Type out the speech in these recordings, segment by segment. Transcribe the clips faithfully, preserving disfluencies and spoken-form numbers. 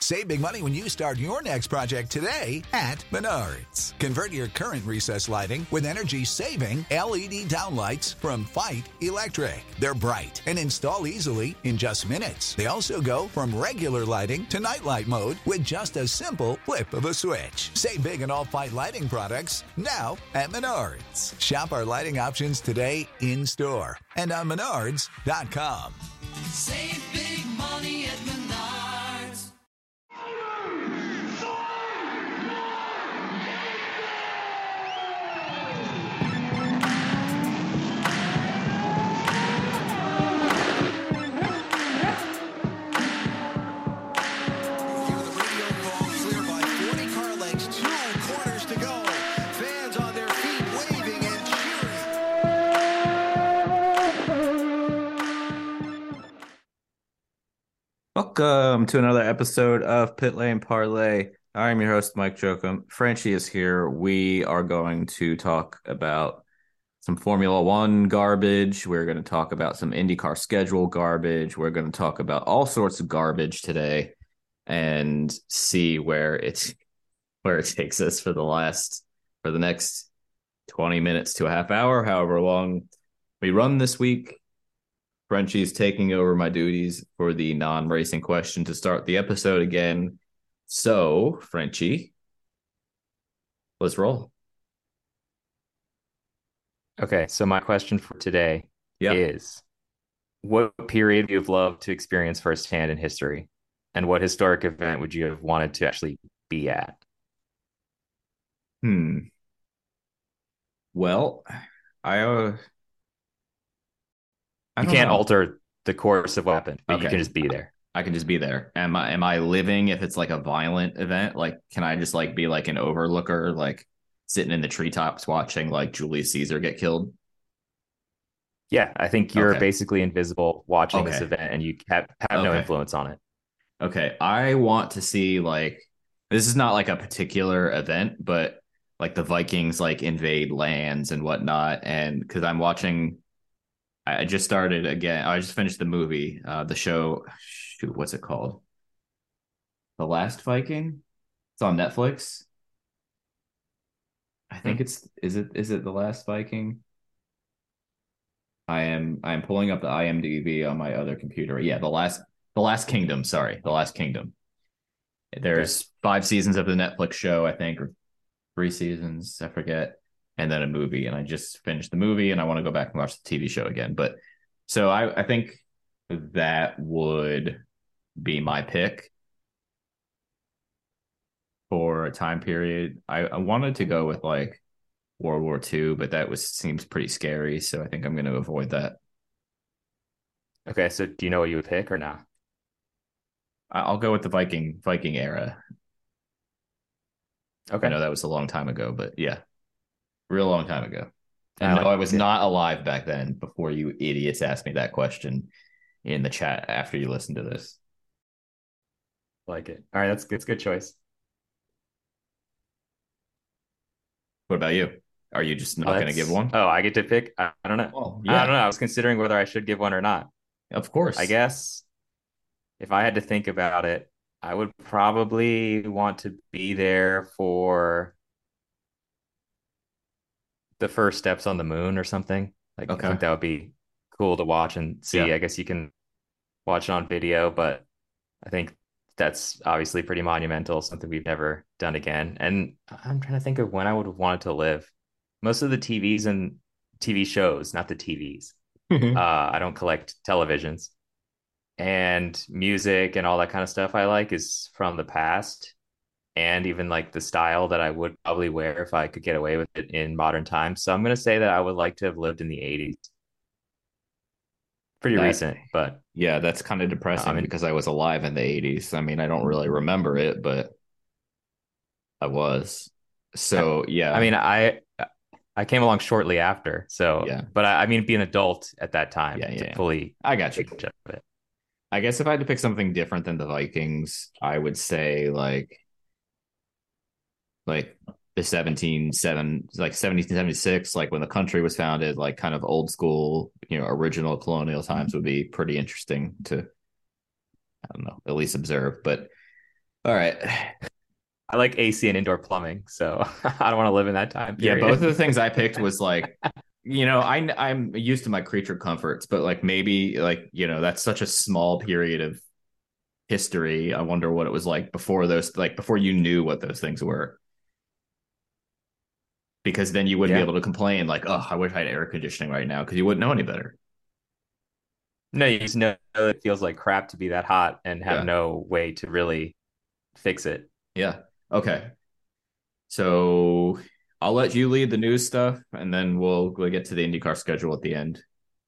Save big money when you start your next project today at Menards. Convert your current recessed lighting with energy-saving L E D downlights from Fight Electric. They're bright and install easily in just minutes. They also go from regular lighting to nightlight mode with just a simple flip of a switch. Save big on all Fight lighting products now at Menards. Shop our lighting options today in-store and on menards dot com. Save big money at Menards. Welcome to another episode of Pit Lane Parlay. I'm your host, Mike Jokum. Frenchie is here. We are going to talk about some Formula One garbage. We're going to talk about some IndyCar schedule garbage. We're going to talk about all sorts of garbage today and see where it's where it takes us for the last for the next twenty minutes to a half hour, however long we run this week. Frenchie's taking over my duties for the non-racing question to start the episode again. So, Frenchie, let's roll. Okay, so my question for today yep. is, what period you've loved to experience firsthand in history, and what historic event would you have wanted to actually be at? Hmm. Well, I... Uh... You can't know. alter the course of what happened, but okay. You can just be there. I can just be there. Am I am I living if it's like a violent event? Like, can I just like be like an overlooker, like sitting in the treetops watching like Julius Caesar get killed? Yeah, I think you're okay. basically invisible watching okay. this event and you have, have okay. no influence on it. Okay. I want to see like, this is not like a particular event, but like the Vikings like invade lands and whatnot. And because I'm watching... I just started again. I just finished the movie, uh, the show. Shoot, what's it called? The Last Viking. It's on Netflix. I think it's is it is it The Last Viking? I am I am pulling up the I M D B on my other computer. Yeah, the last the Last Kingdom. Sorry, The Last Kingdom. There's okay. five seasons of the Netflix show, I think, or three seasons. I forget. And then a movie, and I just finished the movie, and I want to go back and watch the T V show again. But so I, I think that would be my pick for a time period. I, I wanted to go with like World War Two, but that was seems pretty scary, so I think I'm going to avoid that. Okay, so do you know what you would pick or not? I'll go with the Viking Viking era. Okay, I know that was a long time ago, but yeah. Real long time ago. And I no, like I was it. not alive back then before you idiots asked me that question in the chat after you listened to this. Like it. All right, that's, that's a good choice. What about you? Are you just not oh, going to give one? Oh, I get to pick? I, I don't know. Well, yeah. I don't know. I was considering whether I should give one or not. Of course. I guess if I had to think about it, I would probably want to be there for the first steps on the moon or something. Like, okay. I think that would be cool to watch and see. Yeah. I guess you can watch it on video, but I think that's obviously pretty monumental, something we've never done again. And I'm trying to think of when I would have wanted to live. Most of the T Vs and T V shows, not the T Vs. Mm-hmm. Uh, I don't collect televisions. And music and all that kind of stuff I like is from the past. And even like the style that I would probably wear if I could get away with it in modern times. So I'm going to say that I would like to have lived in the eighties. Pretty that, recent, but... Yeah, that's kind of depressing um, because I was alive in the eighties. I mean, I don't really remember it, but I was. So, yeah. I mean, I I came along shortly after. So, yeah. But I, I mean, be an adult at that time yeah, to yeah. fully... I got you. Take of it. I guess if I had to pick something different than the Vikings, I would say like... like the seventeen seven like seventeen seventy-six, like when the country was founded, like kind of old school, you know, original colonial times would be pretty interesting to, I don't know, at least observe. But All right. I like A C and indoor plumbing, so I don't want to live in that time Yeah, period. both of the things I picked was like, you know, I I'm used to my creature comforts, but like maybe like, you know, that's such a small period of history. I wonder what it was like before those, like before you knew what those things were. Because then you wouldn't be Yeah. able to complain like, oh, I wish I had air conditioning right now because you wouldn't know any better. No, you just know it feels like crap to be that hot and have Yeah. no way to really fix it. Yeah. Okay. So I'll let you lead the news stuff and then we'll we'll get to the IndyCar schedule at the end.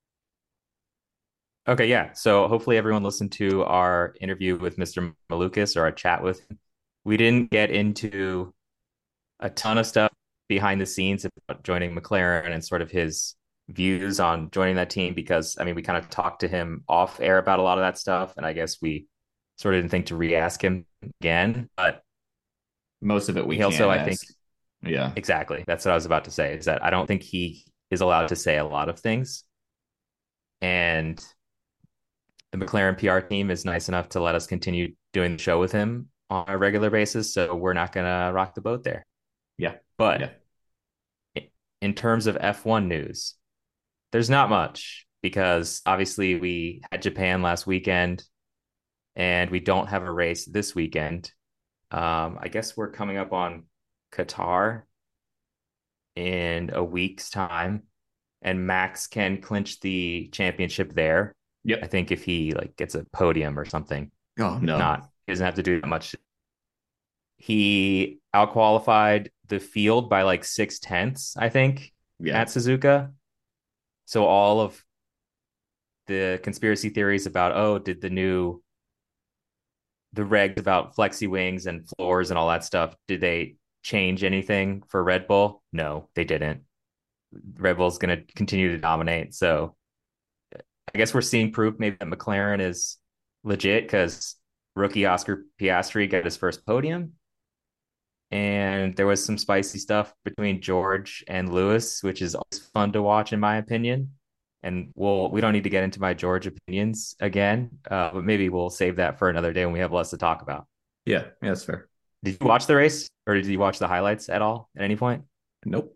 Okay, yeah. So hopefully everyone listened to our interview with Mister Malukas or our chat with him. We didn't get into a ton of stuff behind the scenes about joining McLaren and sort of his views on joining that team because I mean we kind of talked to him off air about a lot of that stuff, and I guess we sort of didn't think to re-ask him again. But Most of it we he also, can I think, ask. Yeah. exactly. That's what I was about to say, is that I don't think he is allowed to say a lot of things. And the McLaren P R team is nice enough to let us continue doing the show with him on a regular basis. So we're not going to rock the boat there. Yeah. But yeah. in terms of F one news, there's not much because obviously we had Japan last weekend and we don't have a race this weekend. Um, I guess we're coming up on Qatar in a week's time, and Max can clinch the championship there. Yep. I think if he like gets a podium or something. Oh no. If not, he doesn't have to do that much. He outqualified the field by like six tenths, I think, yeah. at Suzuka. So all of the conspiracy theories about, oh, did the new the regs about flexi wings and floors and all that stuff, did they change anything for Red Bull? No, they didn't. Red Bull's going to continue to dominate. So I guess we're seeing proof maybe that McLaren is legit because rookie Oscar Piastri got his first podium. And there was some spicy stuff between George and Lewis, which is always fun to watch, in my opinion. And we'll we don't need to get into my George opinions again, uh, but maybe we'll save that for another day when we have less to talk about. Yeah, yeah, that's fair. Did you watch the race, or did you watch the highlights at all at any point? Nope.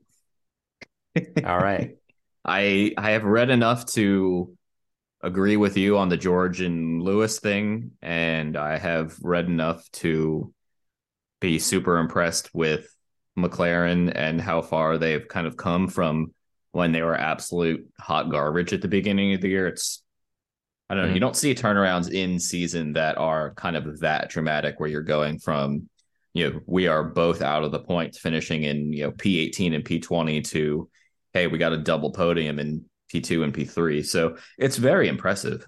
All right. I I have read enough to agree with you on the George and Lewis thing, and I have read enough to be super impressed with McLaren and how far they've kind of come from when they were absolute hot garbage at the beginning of the year. It's, I don't know, mm-hmm. you don't see turnarounds in season that are kind of that dramatic where you're going from, you know, we are both out of the points finishing in, you know, P eighteen and P twenty to, hey, we got a double podium in P two and P three. So it's very impressive.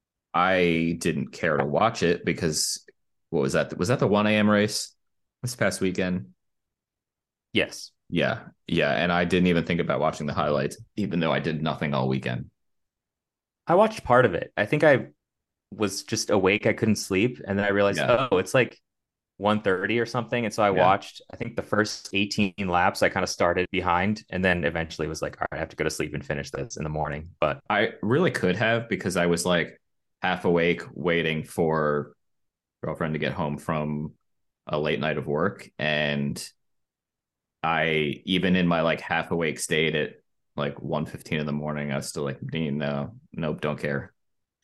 I didn't care to watch it because what was that? Was that the one a.m. race this past weekend? Yes. Yeah. Yeah. And I didn't even think about watching the highlights, even though I did nothing all weekend. I watched part of it. I think I was just awake. I couldn't sleep. And then I realized, yeah. oh, it's like one thirty or something. And so I yeah. watched, I think the first eighteen laps, I kind of started behind and then eventually was like, all right, I have to go to sleep and finish this in the morning. But I really could have, because I was like half awake waiting for girlfriend to get home from a late night of work. And I, even in my like half awake state at like one fifteen in the morning, I was still like, Dean, no, nope, don't care.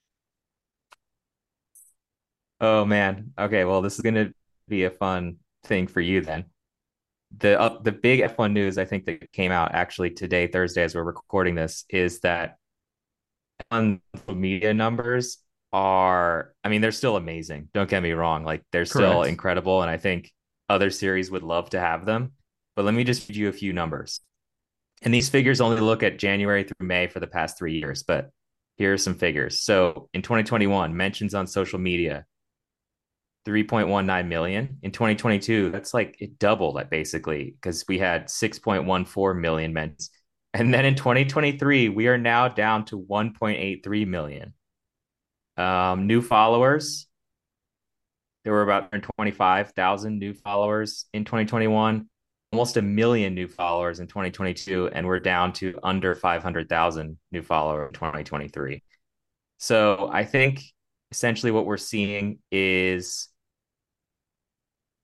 Oh man. Okay. Well, this is going to be a fun thing for you then. The uh, the big F one news I think that came out actually today, Thursday, as we're recording this, is that on media numbers are, I mean, they're still amazing. Don't get me wrong. Like they're Correct. Still incredible. And I think other series would love to have them. But let me just give you a few numbers. And these figures only look at January through May for the past three years. But here are some figures. So in twenty twenty-one, mentions on social media, three point one nine million. In twenty twenty-two, that's like it doubled that basically, because we had six point one four million mentions. And then in twenty twenty-three, we are now down to one point eight three million. Um, new followers, there were about twenty-five thousand new followers in twenty twenty-one, almost a million new followers in twenty twenty-two, and we're down to under five hundred thousand new followers in twenty twenty-three. So I think essentially what we're seeing is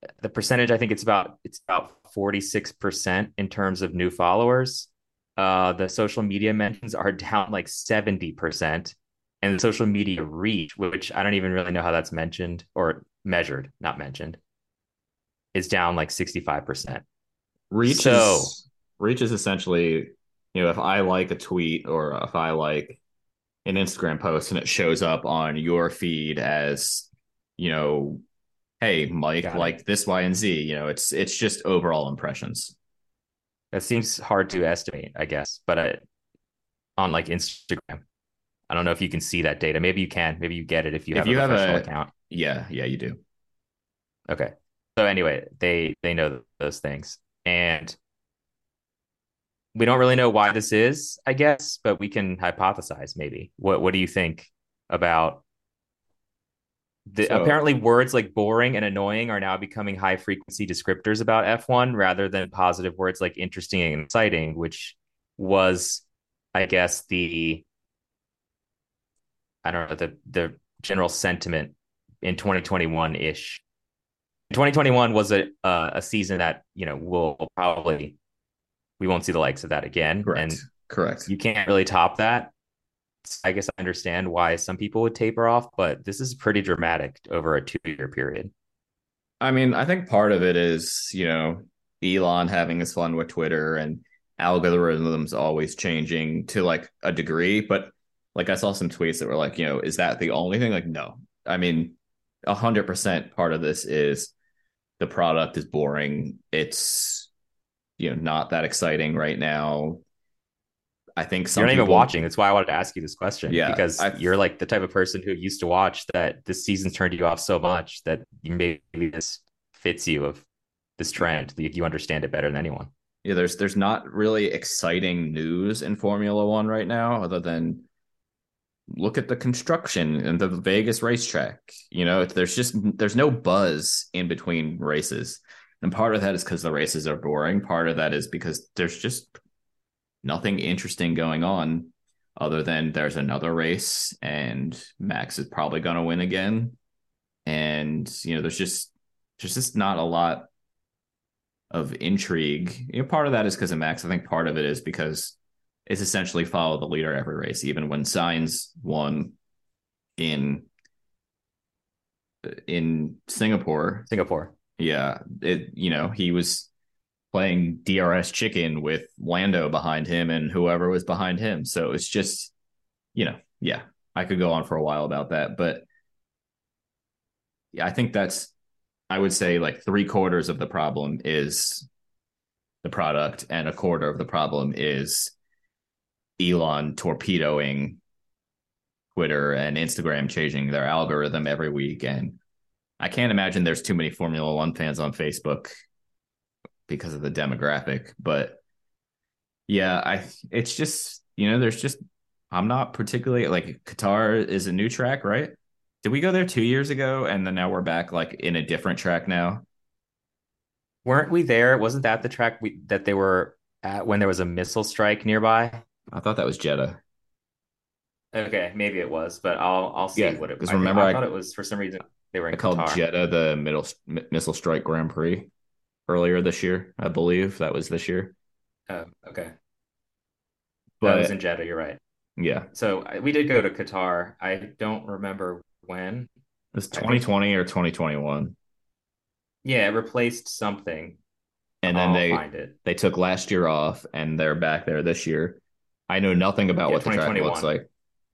the percentage, I think it's about it's about forty-six percent in terms of new followers. Uh, the social media mentions are down like seventy percent, and the social media reach, which I don't even really know how that's mentioned or measured, not mentioned, is down like sixty-five percent. Reach So is reach is essentially, you know, if I like a tweet or if I like an Instagram post and it shows up on your feed as, you know, hey, Mike, got it. like this Y and Z, you know, it's it's just overall impressions. That seems hard to estimate, I guess, but I, on like Instagram, I don't know if you can see that data. Maybe you can. Maybe you get it if you If have a you have professional a account. yeah, yeah, you do. Okay. So anyway, they they know those things, and we don't really know why this is, I guess, but we can hypothesize maybe. What what do you think about the So apparently words like boring and annoying are now becoming high frequency descriptors about F one rather than positive words like interesting and exciting, which was, I guess, the I don't know, the the general sentiment in twenty twenty-one ish. twenty twenty-one was a uh, a season that, you know, will probably we won't see the likes of that again, correct. and Correct. you can't really top that. I guess I understand why some people would taper off, but this is pretty dramatic over a two year period. I mean, I think part of it is, you know, Elon having his fun with Twitter and algorithms always changing to like a degree. But like I saw some tweets that were like, you know, is that the only thing? Like, no. I mean, a hundred percent part of this is the product is boring. It's, you know, not that exciting right now. I think You're some not even people, watching. That's why I wanted to ask you this question, yeah, because I you're like the type of person who used to watch that this season's turned you off so much that maybe this fits you of this trend. You, you understand it better than anyone. yeah, there's there's not really exciting news in Formula One right now, other than look at the construction and the Vegas racetrack. You know, there's just there's no buzz in between races, and part of that is because the races are boring. Part of that is because there's just nothing interesting going on, other than there's another race and Max is probably going to win again, and you know, there's just there's just not a lot of intrigue. You know, part of that is because of Max. I think part of it is because it's essentially follow the leader every race. Even when Sainz won in in Singapore, Singapore. yeah, it you know he was playing D R S chicken with Lando behind him and whoever was behind him. So it's just, you know, yeah, I could go on for a while about that, but yeah, I think that's I would say like three quarters of the problem is the product, and a quarter of the problem is Elon torpedoing Twitter and Instagram, changing their algorithm every week. And I can't imagine there's too many Formula One fans on Facebook because of the demographic. But yeah, I it's just, you know, there's just I'm not particularly like Qatar is a new track, right? Did we go there two years ago and then now we're back like in a different track now? Weren't we there? Wasn't that the track we, that they were at when there was a missile strike nearby? I thought that was Jeddah. Okay, maybe it was, but I'll I'll see Yeah, what it. because I think remember I I thought it was for some reason they were I in called Qatar. Jeddah the middle missile strike Grand Prix earlier this year. I believe that was this year. Oh, okay, that was in But Jeddah. You're right. yeah, So we did go to Qatar. I don't remember when. it's I think twenty twenty or twenty twenty-one. yeah, it replaced something. And then I'll they find it. they took last year off and they're back there this year. I know nothing about Yeah, what the track looks twenty twenty-one. like.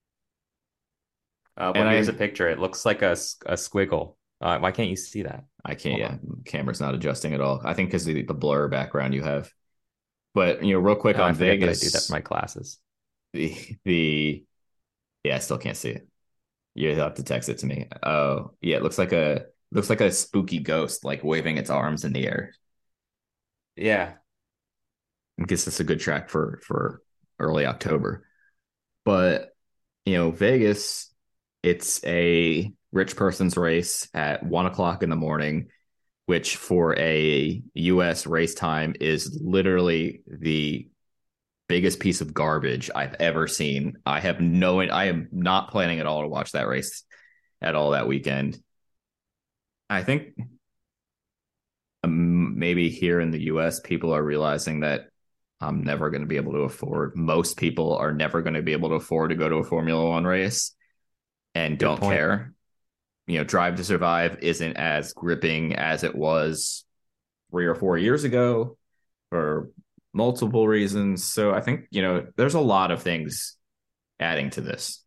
Uh, And well, here's a I picture. It looks like a, a squiggle. Uh, why can't you see that? I can't, Hold yeah, on. camera's not adjusting at all. I think because the, the blur background you have. But you know, real quick Oh, I on forget that I do that for Vegas, my classes. the the yeah, I still can't see it. You have to text it to me. Oh, yeah, it looks like a looks like a spooky ghost, like waving its arms in the air. Yeah. I guess it's a good track for for early October. But you know, Vegas, it's a rich person's race at one o'clock in the morning, which for a U S race time is literally the biggest piece of garbage I've ever seen. I have no, I am not planning at all to watch that race at all that weekend. I think um, maybe here in the U S, people are realizing that I'm never going to be able to afford. Most people are never going to be able to afford to go to a Formula One race and Good don't point. care. You know, Drive to Survive isn't as gripping as it was three or four years ago for multiple reasons. So I think, you know, there's a lot of things adding to this.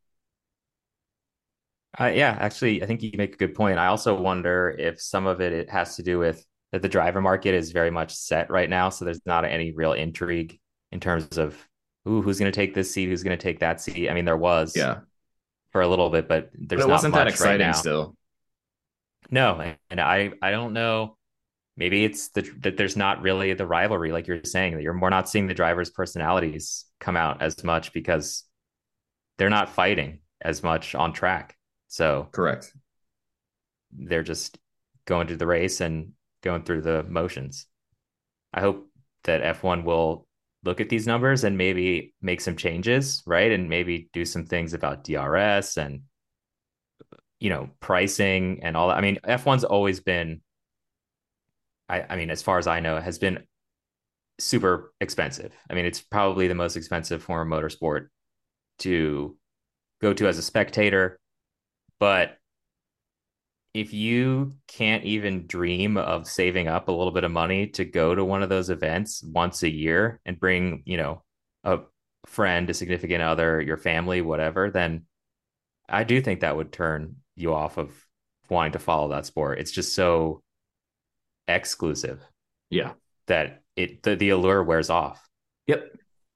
Uh, yeah, actually, I think you make a good point. I also wonder if some of it, it has to do with that the driver market is very much set right now. So there's not any real intrigue in terms of, ooh, who's going to take this seat? Who's going to take that seat? I mean, there was Yeah. for a little bit, but there's but it not wasn't much that exciting right now. still. No, and I, I don't know. Maybe it's the, that there's not really the rivalry, like you're saying, that you're more not seeing the drivers' personalities come out as much because they're not fighting as much on track. So Correct. they're just going through the race and going through the motions. I hope that F one will look at these numbers and maybe make some changes, right? And maybe do some things about D R S and, you know, pricing and all that. I mean, F one's always been, I, I mean, as far as I know, has been super expensive. I mean, it's probably the most expensive form of motorsport to go to as a spectator. But if you can't even dream of saving up a little bit of money to go to one of those events once a year and bring, you know, a friend, a significant other, your family, whatever, then I do think that would turn you off of wanting to follow that sport. It's just so exclusive. Yeah. That it the, the allure wears off. Yep.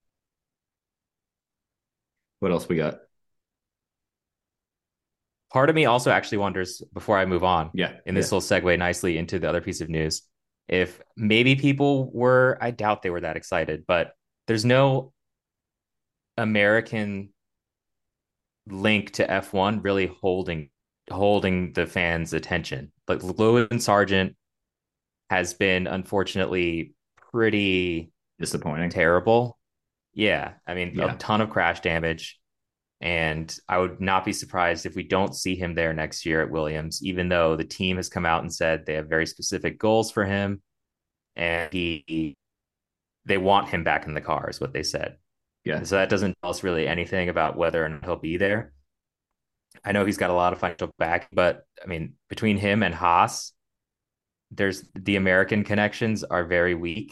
What else we got? Part of me also actually wonders, before I move on, yeah, and this yeah. will segue nicely into the other piece of news, if maybe people were, I doubt they were that excited, but there's no American link to F one really holding holding the fans' attention. Like Logan Sargent has been unfortunately pretty disappointing, terrible. Yeah, I mean, yeah. a ton of crash damage. And I would not be surprised if we don't see him there next year at Williams, even though the team has come out and said they have very specific goals for him. And he, they want him back in the car, is what they said. Yeah. So that doesn't tell us really anything about whether or not he'll be there. I know he's got a lot of financial back, but I mean, between him and Haas, there's the American connections are very weak.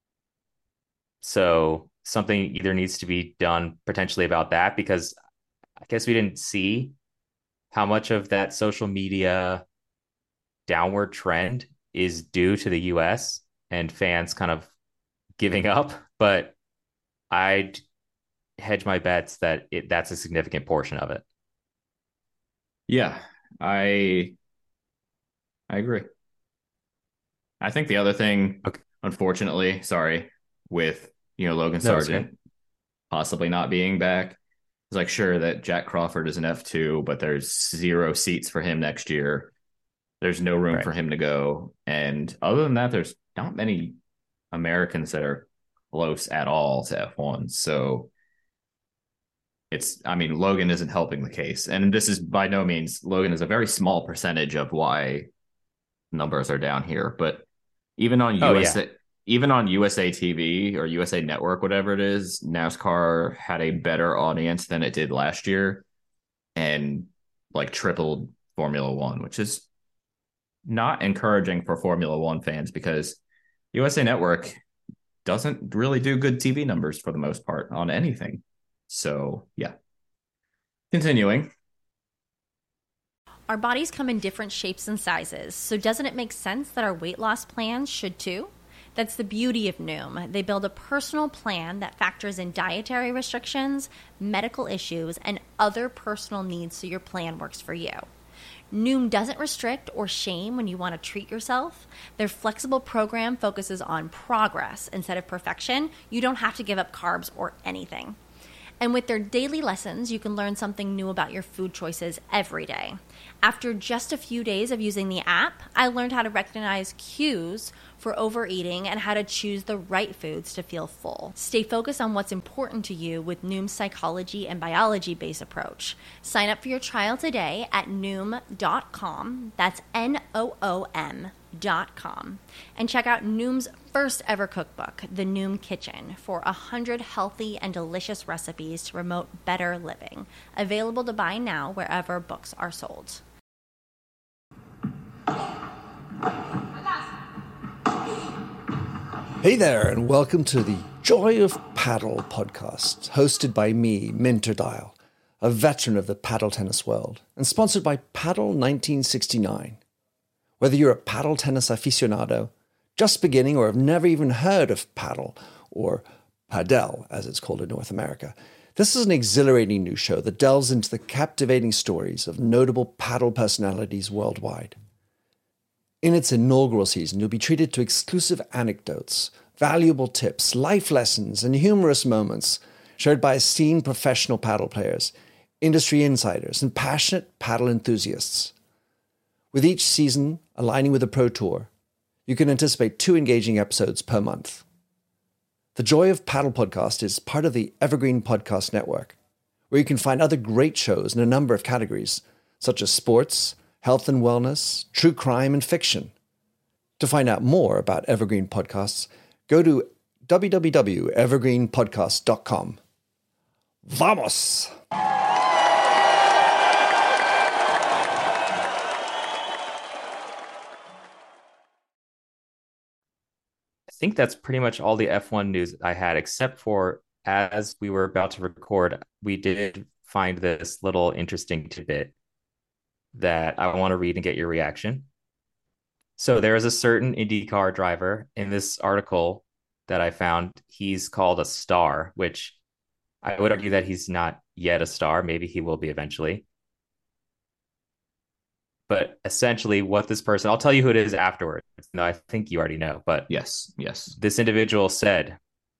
So something either needs to be done potentially about that, because I guess we didn't see how much of that social media downward trend is due to the U S and fans kind of giving up. But I'd hedge my bets that it, that's a significant portion of it. Yeah, I I agree. I think the other thing, okay. unfortunately, sorry, with, you know, Logan Sargent no, possibly not being back, it's like, sure, that Jack Crawford is an F two, but there's zero seats for him next year. There's no room right. for him to go. And other than that, there's not many Americans that are close at all to F one. So it's, I mean, Logan isn't helping the case. And this is by no means, Logan is a very small percentage of why numbers are down here. But even on oh, U S A, yeah. even on U S A T V or U S A Network, whatever it is, NASCAR had a better audience than it did last year and like tripled Formula One, which is not encouraging for Formula One fans because U S A Network doesn't really do good T V numbers for the most part on anything. So, yeah. Continuing. Our bodies come in different shapes and sizes, so doesn't it make sense that our weight loss plans should too? That's the beauty of Noom. They build a personal plan that factors in dietary restrictions, medical issues, and other personal needs so your plan works for you. Noom doesn't restrict or shame when you want to treat yourself. Their flexible program focuses on progress instead of perfection. You don't have to give up carbs or anything. And with their daily lessons, you can learn something new about your food choices every day. After just a few days of using the app, I learned how to recognize cues for overeating and how to choose the right foods to feel full. Stay focused on what's important to you with Noom's psychology and biology-based approach. Sign up for your trial today at Noom dot com. That's N O O M dot com and check out Noom's first ever cookbook, The Noom Kitchen, for one hundred healthy and delicious recipes to promote better living. Available to buy now wherever books are sold. Hey there, and welcome to the Joy of Paddle podcast, hosted by me, Minter Dial, a veteran of the paddle tennis world, and sponsored by Paddle nineteen sixty-nine. Whether you're a paddle tennis aficionado, just beginning, or have never even heard of paddle, or padel, as it's called in North America, this is an exhilarating new show that delves into the captivating stories of notable paddle personalities worldwide. In its inaugural season, you'll be treated to exclusive anecdotes, valuable tips, life lessons, and humorous moments shared by esteemed professional paddle players, industry insiders, and passionate paddle enthusiasts. With each season aligning with the Pro Tour, you can anticipate two engaging episodes per month. The Joy of Paddle podcast is part of the Evergreen Podcast Network, where you can find other great shows in a number of categories, such as sports, health and wellness, true crime, and fiction. To find out more about Evergreen Podcasts, go to w w w dot evergreen podcast dot com. Vamos! I think that's pretty much all the F one news I had, except for as we were about to record, we did find this little interesting tidbit that I want to read and get your reaction. So there is a certain IndyCar driver in this article that I found. He's called a star, which I would argue that he's not yet a star. Maybe he will be eventually. But essentially what this person, I'll tell you who it is afterwards. No, I think you already know, but yes, yes. This individual said,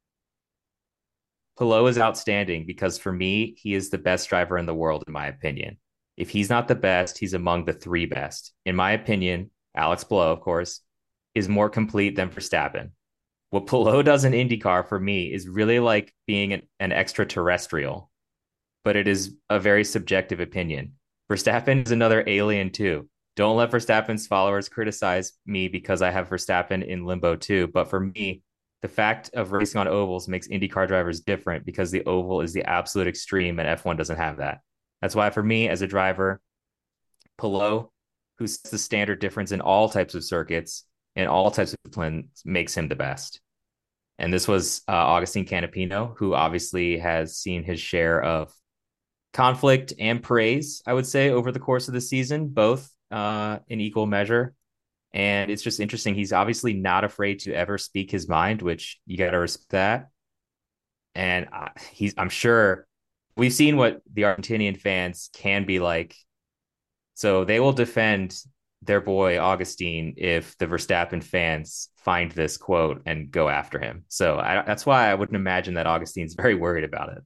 Palou is outstanding because for me, he is the best driver in the world, in my opinion. If he's not the best, he's among the three best. In my opinion, Alex Palou, of course, is more complete than Verstappen. What Palou does in IndyCar for me is really like being an, an extraterrestrial, but it is a very subjective opinion. Verstappen is another alien too. Don't let Verstappen's followers criticize me because I have Verstappen in limbo too. But for me, the fact of racing on ovals makes IndyCar drivers different because the oval is the absolute extreme and F one doesn't have that. That's why for me as a driver, Palou, who sets the standard difference in all types of circuits and all types of disciplines, makes him the best. And this was uh, Agustin Canapino, who obviously has seen his share of conflict and praise, I would say, over the course of the season, both uh, in equal measure. And it's just interesting. He's obviously not afraid to ever speak his mind, which you got to respect that. And uh, he's, I'm sure we've seen what the Argentinian fans can be like. So they will defend their boy Augustine if the Verstappen fans find this quote and go after him. So I, that's why I wouldn't imagine that Augustine's very worried about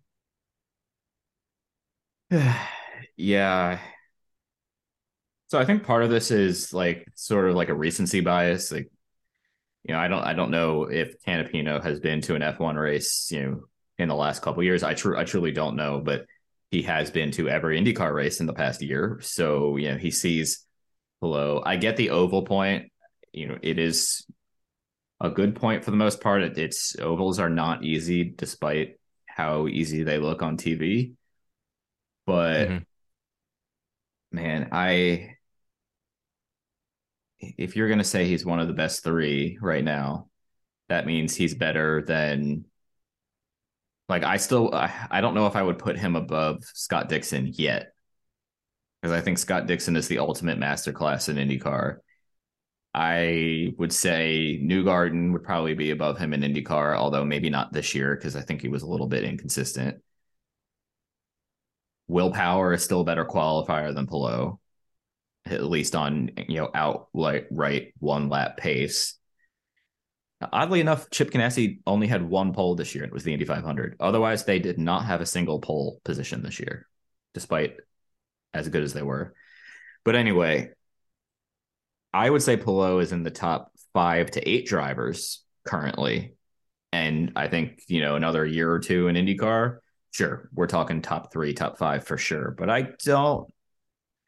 it. Yeah. So I think part of this is like sort of like a recency bias. Like, you know, I don't I don't know if Canapino has been to an F one race, you know, in the last couple of years. I true I truly don't know, but he has been to every IndyCar race in the past year. So, you know, he sees Palou. I get the oval point. You know, it is a good point for the most part. It, it's ovals are not easy despite how easy they look on T V. But mm-hmm. man, I if you're going to say he's one of the best three right now, that means he's better than, like, I still, I, I don't know if I would put him above Scott Dixon yet, because I think Scott Dixon is the ultimate masterclass in IndyCar. I would say Newgarden would probably be above him in IndyCar, although maybe not this year, because I think he was a little bit inconsistent. Will Power is still a better qualifier than Palou, at least on, you know, out like right one lap pace. Oddly enough, Chip Ganassi only had one pole this year. It was the Indy five hundred. Otherwise, they did not have a single pole position this year, despite as good as they were. But anyway, I would say Palou is in the top five to eight drivers currently. And I think, you know, another year or two in IndyCar, sure, we're talking top three, top five for sure. But I don't,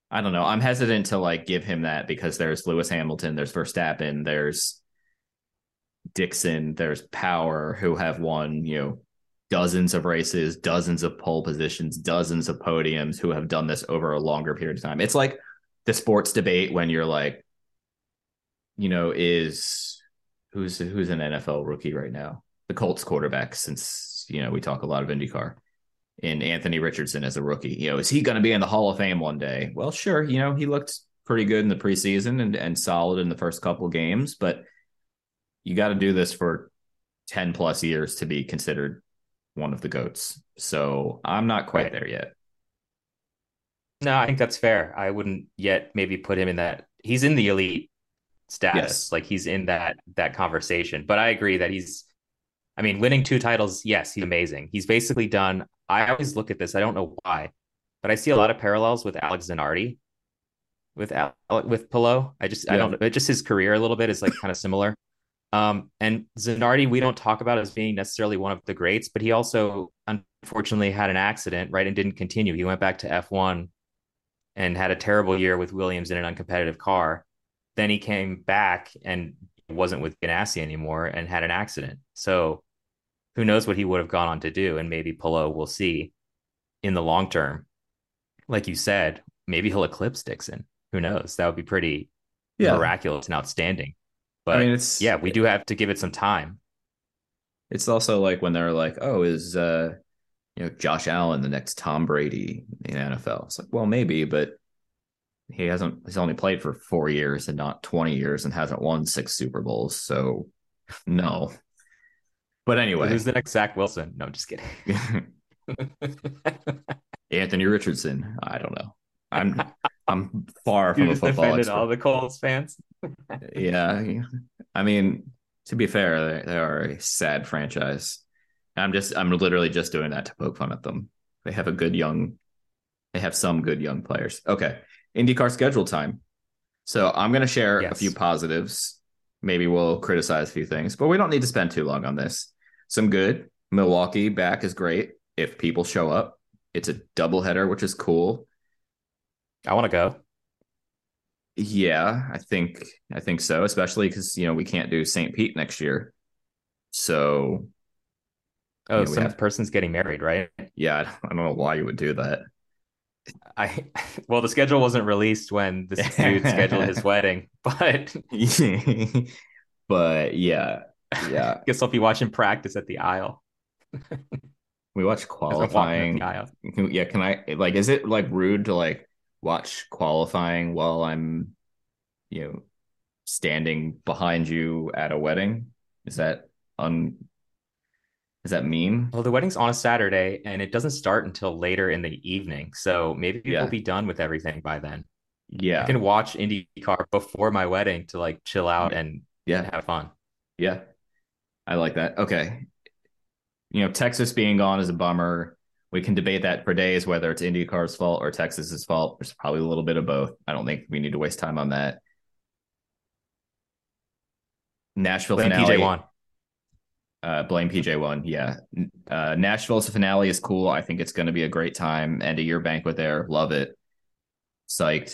I don't know. I'm hesitant to like give him that because there's Lewis Hamilton, there's Verstappen, there's Dixon, there's Power, who have won, you know, dozens of races, dozens of pole positions, dozens of podiums, who have done this over a longer period of time. It's like the sports debate when you're like, you know, is who's who's an N F L rookie right now? The Colts quarterback, since, you know, we talk a lot of IndyCar. In Anthony Richardson as a rookie, you know, is he going to be in the Hall of Fame one day? Well, sure. You know, he looked pretty good in the preseason and, and solid in the first couple of games, but you got to do this for ten plus years to be considered one of the GOATs. So I'm not quite right there yet. No, I think that's fair. I wouldn't yet maybe put him in that. He's in the elite status. Yes. Like he's in that, that conversation, but I agree that he's, I mean, winning two titles. Yes, he's amazing. He's basically done. I always look at this. I don't know why, but I see a lot of parallels with Alex Zanardi, with with Palou. I just yeah. I don't know. Just his career a little bit is like kind of similar. Um, and Zanardi, we don't talk about as being necessarily one of the greats, but he also unfortunately had an accident, right, and didn't continue. He went back to F one and had a terrible year with Williams in an uncompetitive car. Then he came back and wasn't with Ganassi anymore and had an accident. So who knows what he would have gone on to do? And maybe Palou, we'll see in the long term. Like you said, maybe he'll eclipse Dixon. Who knows? That would be pretty yeah. miraculous and outstanding. But I mean, it's yeah, we do have to give it some time. It's also like when they're like, oh, is uh, you know, Josh Allen the next Tom Brady in the N F L? It's like, well, maybe, but he hasn't. He's only played for four years and not twenty years, and hasn't won six Super Bowls. So, no. But anyway, who's the next Zach Wilson? No, just kidding. Anthony Richardson. I don't know. I'm I'm far from you a football expert. All the Colts fans. Yeah, I mean, to be fair, they, they are a sad franchise. I'm just I'm literally just doing that to poke fun at them. They have a good young. They have some good young players. Okay, IndyCar schedule time. So I'm going to share yes. a few positives. Maybe we'll criticize a few things, but we don't need to spend too long on this. Some good. Milwaukee back is great if people show up. It's a doubleheader, which is cool. I want to go. Yeah, I think I think so, especially because, you know, we can't do Saint Pete next year. So, oh, you know, some have, person's getting married, right? Yeah, I don't know why you would do that. I well, the schedule wasn't released when this dude scheduled his wedding, but but yeah, yeah. Guess I'll be watching practice at the aisle. We watch qualifying. Can, yeah, can I like? Is it like rude to like watch qualifying while I'm, you know, standing behind you at a wedding? Is that un? Does that mean? Well, the wedding's on a Saturday and it doesn't start until later in the evening. So maybe yeah. we'll be done with everything by then. Yeah. I can watch IndyCar before my wedding to like chill out and yeah, have fun. Yeah. I like that. Okay. You know, Texas being gone is a bummer. We can debate that for days, whether it's IndyCar's fault or Texas's fault. There's probably a little bit of both. I don't think we need to waste time on that. Nashville Blame finale. P J one. Uh, blame P J one, yeah. Uh, Nashville's finale is cool. I think it's going to be a great time. End of year banquet there. Love it. Psyched.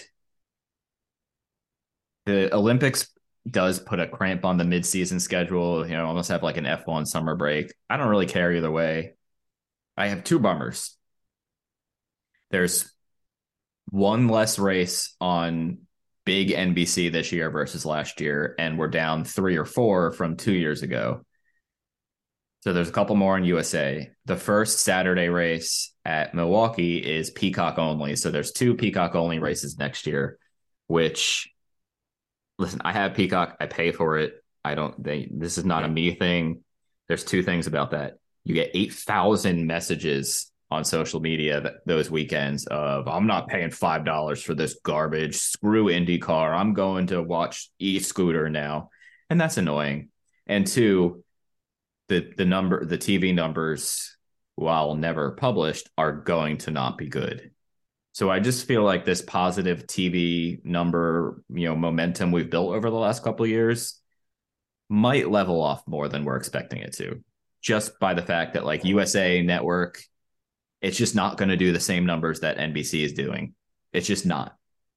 The Olympics does put a cramp on the mid-season schedule. You know, almost have like an F one summer break. I don't really care either way. I have two bummers. There's one less race on big N B C this year versus last year, and we're down three or four from two years ago. So there's a couple more in U S A. The first Saturday race at Milwaukee is Peacock only. So there's two Peacock only races next year, which, listen, I have Peacock. I pay for it. I don't, they, this is not a me thing. There's two things about that. You get eight thousand messages on social media that, those weekends of, I'm not paying five dollars for this garbage. Screw IndyCar. I'm going to watch e-scooter now. And that's annoying. And two, the the number, the T V numbers, while never published, are going to not be good. So I just feel like this positive T V number, you know, momentum we've built over the last couple of years might level off more than we're expecting it to, just by the fact that like U S A Network, it's just not going to do the same numbers that N B C is doing. It's just not.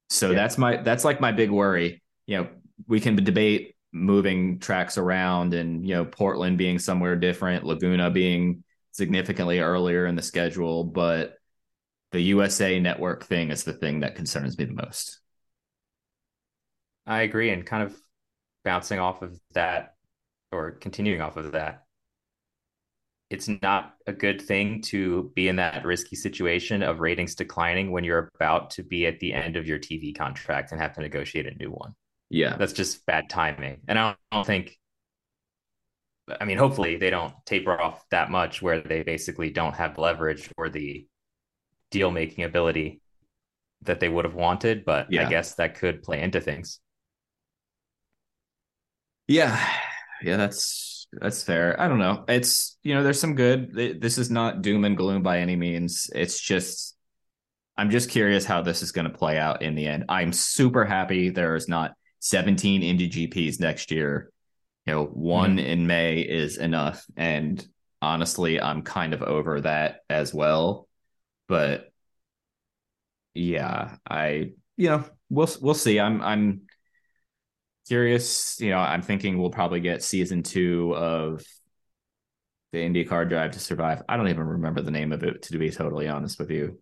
So Yeah. that's my that's like my big worry. You know, we can debate moving tracks around and, you know, Portland being somewhere different, Laguna being significantly earlier in the schedule, but the U S A Network thing is the thing that concerns me the most. I agree. And kind of bouncing off of that or continuing off of that, it's not a good thing to be in that risky situation of ratings declining when you're about to be at the end of your T V contract and have to negotiate a new one. Yeah. That's just bad timing. And I don't, I don't think, I mean, hopefully they don't taper off that much where they basically don't have leverage or the deal making ability that they would have wanted. But Yeah. I guess that could play into things. Yeah. Yeah, that's that's fair. I don't know. It's, you know, there's some good. This is not doom and gloom by any means. It's just, I'm just curious how this is going to play out in the end. I'm super happy there is not seventeen Indy G Ps next year. You know, one mm-hmm. in May is enough. And honestly, I'm kind of over that as well. But yeah, I, you know, we'll we'll see. I'm I'm curious. You know, I'm thinking we'll probably get season two of the IndyCar Drive to Survive. I don't even remember the name of it, to be totally honest with you.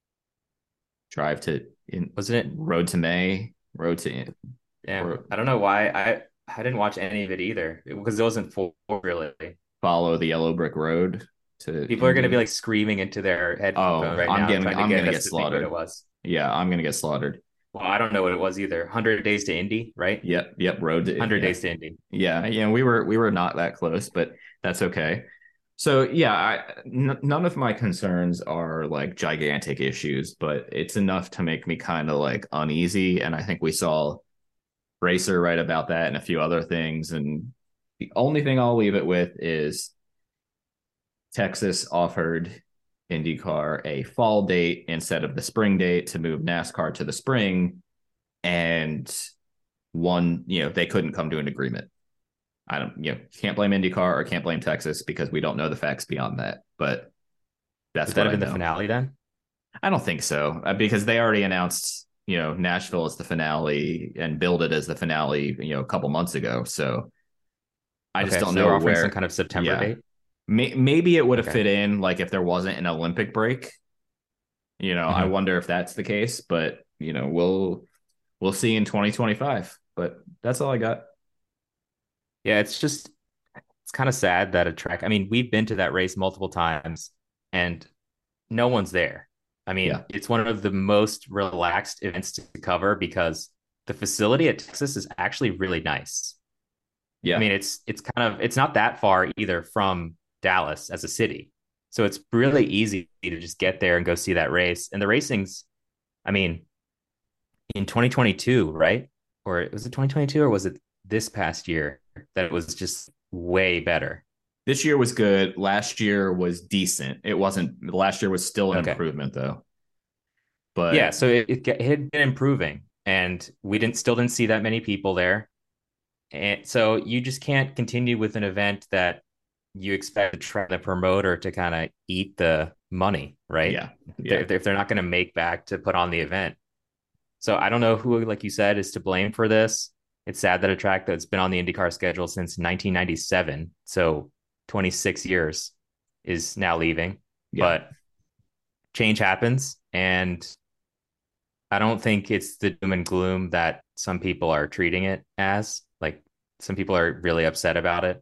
Drive to in wasn't it Road to May? Road to yeah. Or, I don't know why I I didn't watch any of it either because it wasn't full really. Follow the Yellow Brick Road to people Indy. Are going to be like screaming into their headphones oh, right I'm now. Getting, I'm to gonna get, get slaughtered. What it was. Yeah, I'm gonna get slaughtered. Well, I don't know what it was either. one hundred Days to Indy, right? Yep, yep. Road to one hundred yeah. Days to Indy. Yeah, yeah. We were we were not that close, but that's okay. So yeah, I, n- none of my concerns are like gigantic issues, but it's enough to make me kind of like uneasy. And I think we saw Racer write about that and a few other things. And the only thing I'll leave it with is Texas offered IndyCar a fall date instead of the spring date to move NASCAR to the spring. And one, you know, they couldn't come to an agreement. I don't, you know, can't blame IndyCar or can't blame Texas because we don't know the facts beyond that. But that's Would that what have been I know. The finale then? I don't think so uh, because they already announced, you know, Nashville as the finale and billed it as the finale, you know, a couple months ago. So I okay, just don't so know offering where some kind of September yeah. date. May, maybe it would have okay. fit in like if there wasn't an Olympic break. You know, mm-hmm. I wonder if that's the case, but you know, we'll we'll see in twenty twenty-five. But that's all I got. Yeah, it's just it's kind of sad that a track. I mean, we've been to that race multiple times, and no one's there. I mean, yeah. It's one of the most relaxed events to cover because the facility at Texas is actually really nice. Yeah, I mean, it's it's kind of it's not that far either from Dallas as a city, so it's really easy to just get there and go see that race. And the racing's, I mean, in twenty twenty-two, right? Or was it twenty twenty-two or was it this past year that it was just way better? This year was good. Last year was decent. It wasn't. Last year was still an okay. improvement, though. But yeah, so it, it, it had been improving, and we didn't still didn't see that many people there, and so you just can't continue with an event that you expect to try the promoter to kind of eat the money, right? Yeah, yeah. If, if they're not going to make back to put on the event, so I don't know who, like you said, is to blame for this. It's sad that a track that's been on the IndyCar schedule since nineteen ninety-seven, so twenty-six years, is now leaving. Yeah. But change happens, and I don't think it's the doom and gloom that some people are treating it as. Like, some people are really upset about it.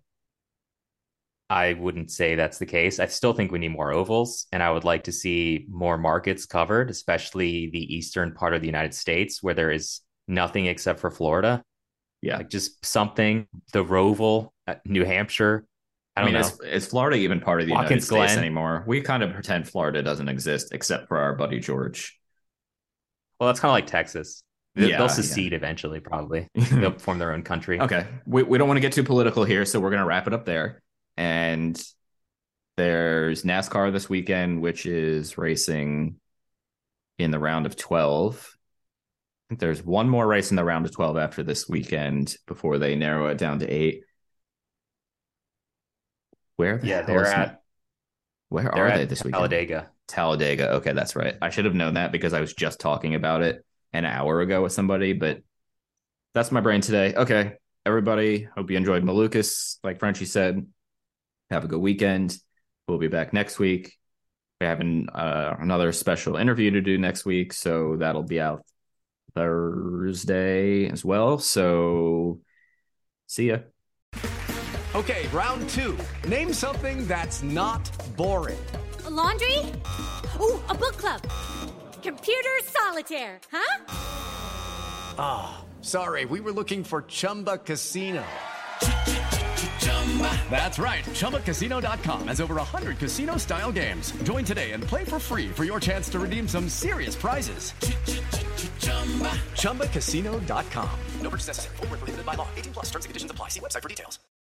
I wouldn't say that's the case. I still think we need more ovals, and I would like to see more markets covered, especially the eastern part of the United States where there is nothing except for Florida. Yeah, like just something. The Roval, New Hampshire. I don't I mean, know. Is, is Florida even part of the Watkins United States Glen. anymore? We kind of pretend Florida doesn't exist except for our buddy George. Well, that's kind of like Texas. They'll, yeah, they'll secede yeah. eventually, probably. They'll form their own country. Okay. We, we don't want to get too political here, so we're going to wrap it up there. And there's NASCAR this weekend, which is racing in the round of twelve. I think there's one more race in the round of twelve after this weekend before they narrow it down to eight. Where the yeah, hell they're is at. Where they're are at they this weekend? Talladega. Talladega. Okay, that's right. I should have known that because I was just talking about it an hour ago with somebody, but that's my brain today. Okay, everybody, hope you enjoyed Malukas. Like Frenchie said, have a good weekend. We'll be back next week. We're having uh, another special interview to do next week, so that'll be out Thursday as well. So see ya. Okay, round two. Name something that's not boring. A laundry? Ooh, a book club. Computer solitaire, huh? Ah, oh, sorry, we were looking for Chumba Casino. That's right, Chumba Casino dot com has over one hundred casino-style games. Join today and play for free for your chance to redeem some serious prizes. Chumba Casino dot com. No purchase necessary. Void where prohibited by law. eighteen plus terms and conditions apply. See website for details.